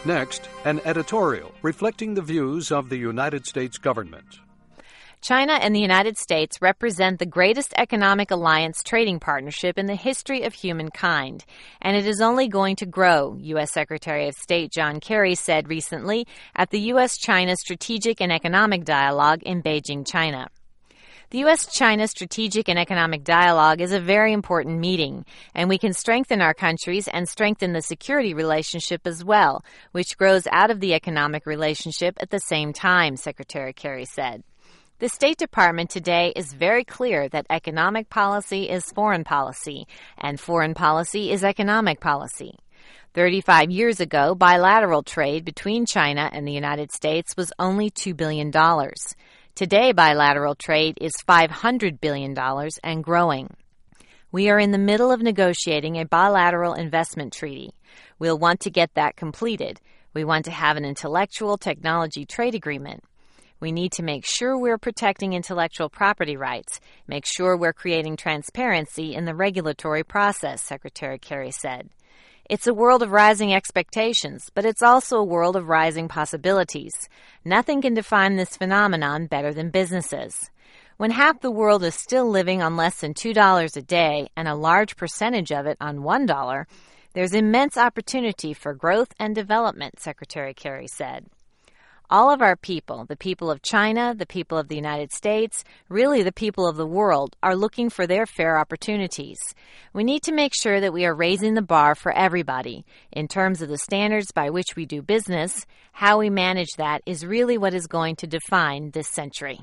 Next, an editorial reflecting the views of the United States government. China and the United States represent the greatest economic alliance trading partnership in the history of humankind, and it is only going to grow, U.S. Secretary of State John Kerry said recently at the U.S.-China Strategic and Economic Dialogue in Beijing, China. The U.S.-China Strategic and Economic Dialogue is a very important meeting, and we can strengthen our countries and strengthen the security relationship as well, which grows out of the economic relationship at the same time, Secretary Kerry said. The State Department today is very clear that economic policy is foreign policy, and foreign policy is economic policy. 35 years ago, bilateral trade between China and the United States was only $2 billion. Today, bilateral trade is $500 billion and growing. We are in the middle of negotiating a bilateral investment treaty. We'll want to get that completed. We want to have an intellectual technology trade agreement. We need to make sure we're protecting intellectual property rights, make sure we're creating transparency in the regulatory process, Secretary Kerry said. It's a world of rising expectations, but it's also a world of rising possibilities. Nothing can define this phenomenon better than businesses. When half the world is still living on less than $2 a day and a large percentage of it on $1, there's immense opportunity for growth and development, Secretary Kerry said. All of our people, the people of China, the people of the United States, really the people of the world, are looking for their fair opportunities. We need to make sure that we are raising the bar for everybody. In terms of the standards by which we do business, how we manage that is really what is going to define this century.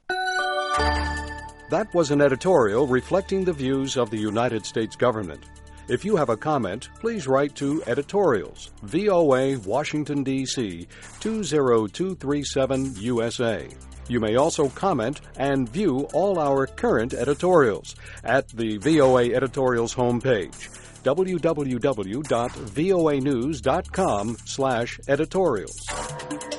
That was an editorial reflecting the views of the United States government. If you have a comment, please write to Editorials, VOA, Washington, D.C., 20237 USA. You may also comment and view all our current editorials at the VOA Editorials homepage, www.voanews.com/editorials.